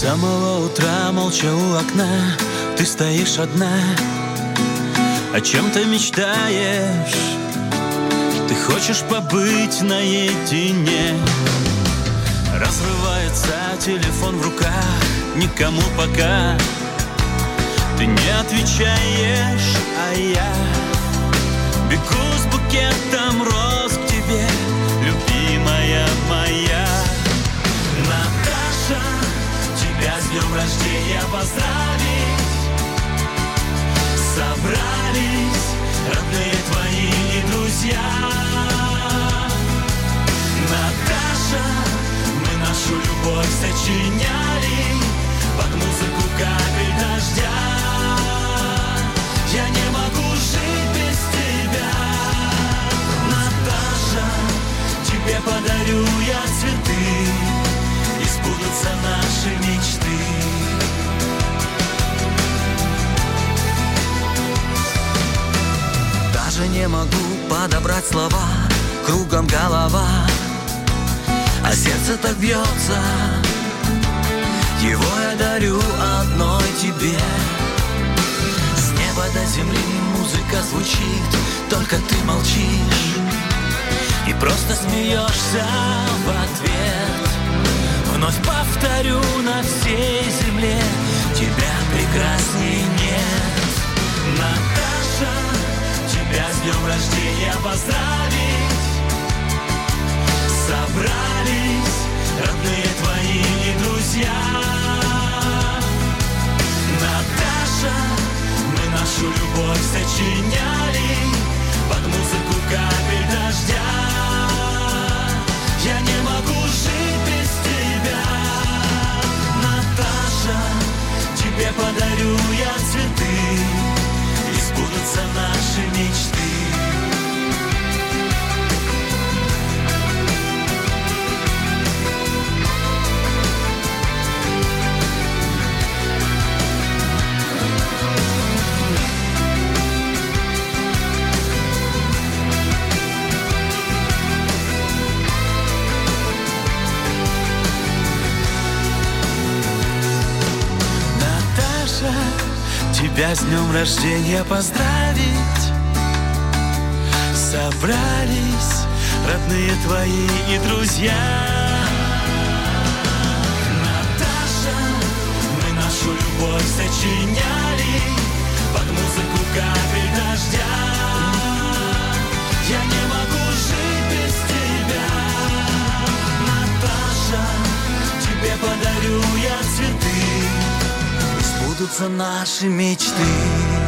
самого утра молча у окна ты стоишь одна. О чем ты мечтаешь? Ты хочешь побыть наедине. Разрывается телефон в руках, никому пока ты не отвечаешь, а я бегу с букетом роз к тебе, любимая моя. Наташа, тебя с днем рождения поздравить собрались родные твои и друзья. Наташа, мы нашу любовь сочиняли под музыку капель дождя. Я не могу жить без тебя. Наташа, тебе подарю я цветы, и сбудутся наши мечты. Даже не могу подобрать слова, кругом голова, а сердце так бьется. Его я дарю одной тебе. С неба до земли музыка звучит, только ты молчишь и просто смеешься в ответ. Вновь повторю, на всей земле тебя прекрасней нет. Наташа, тебя с днем рождения поздравить собрались родные твои и друзья. Наташа, мы нашу любовь сочиняли под музыку капель дождя. Я не могу жить без тебя. Наташа, тебе подарю я цветы, и сбудутся наши мечты. Тебя с днем рождения поздравить собрались родные твои и друзья. Наташа, мы нашу любовь сочиняли под музыку капель дождя. Я не могу жить без тебя. Наташа, тебе подарю я цветы, сбудутся наши мечты.